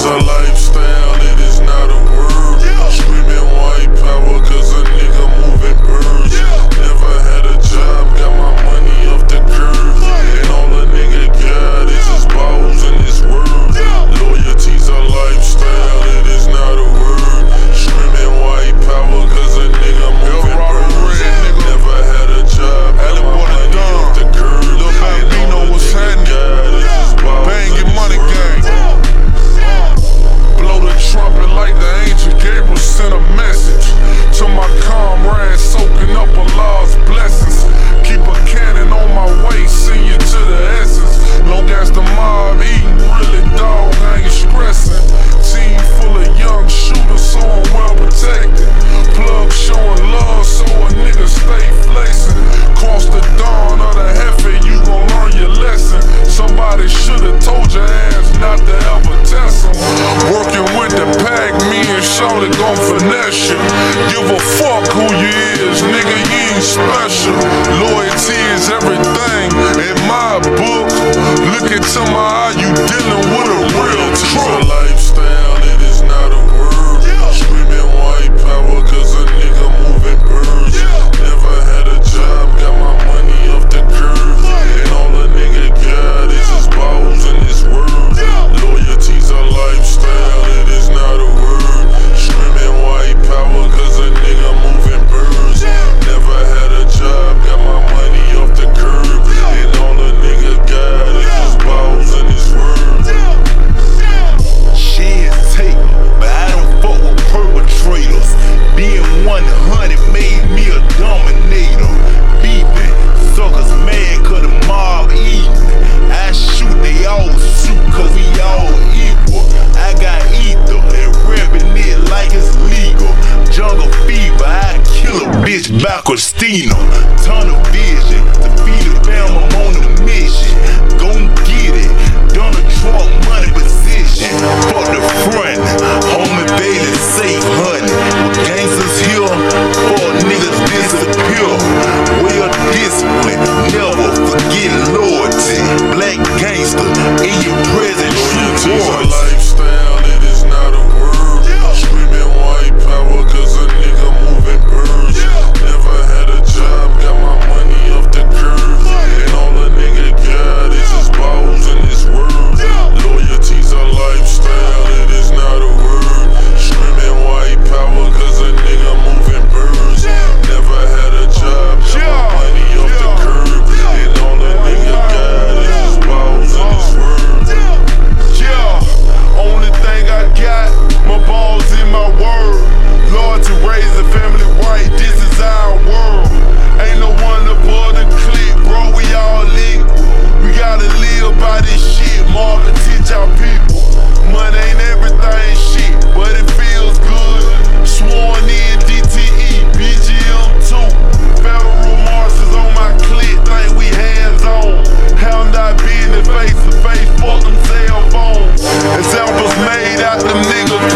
a lifestyle, it is not a word. Screaming white power cause a nigga moving birds. Never had a job, got my money off the curb. And all a nigga got is his balls and his word. Loyalty's a lifestyle, it is not a word. Screaming white power cause a nigga moving birds. Never had a job, got my money off the curb. Lil Bambino, what's happening? Bang your money gang. Blow the trumpet like the angel Gabriel sent a message to my comrades, soaking up Allah's blessings. Keep a cannon on my waist, send you to the essence. Long as the mob eating, really dog, I ain't stressing. Team full of young shooters, so I'm well protected. Plug showing love, so a nigga stay flexing. Cross the dawn of the heifer, you gon' learn your lesson. Somebody should've told your ass not to ever test them. Working with the pack, me and Shawty gon' finesse you. Give a fuck who you is, nigga, you ain't special. Loyalty is everything in my book. Look into my eye, you dealing with a real truck. A lifestyle, it is not a word. Screaming white power cause a nigga moving birds. Never had a job, got my money off the curb. And all a nigga got is his balls and his word. Loyalty's a lifestyle, it is not a word. Screaming white power cause a nigga moving birds. Never had a job, got my money off the curb. And all a nigga got is his balls and his word. Shit take, but I don't fuck with perpetrators. Being 100 made me a dominator. Beefing, suckers mad cause the mob eating. I shoot, they all shoot cause we all equal. I got ether and reppin' it like it's legal. Jungle fever, I kill a bitch by Christina. Tunnel vision, to feed the fam, I'm on a mission. Gon' get it, Donald Trump money position. Fuck the front, homie Bailey safe hunting. With gangsters here, fuck niggas disappear. Well discipline, never forget loyalty. Black gangster in your presence. Loyalty's a lifestyle, it is not a word. Screaming white power cause a nigga moving birds. Never had a job, got my money off the curb. And all a nigga got is his balls and his word. Loyalty's a lifestyle, it is not a word. Screaming white power cause a nigga moving birds. Never had a job, got my money off the curb. And all a nigga got is his balls and his word. Yeah, only thing I got, my balls in my word. Lord to raise the family right, this is our world. Ain't no one above the clique, bro, we all equal. We gotta live by this shit, Marvin teach our people. Money ain't everything shit, but it feels good. Sworn in DTE, BGM 2. Federal marshals on my clique, think we hands on. How not being the face to face, fuck them cell phones. Examples made out them niggas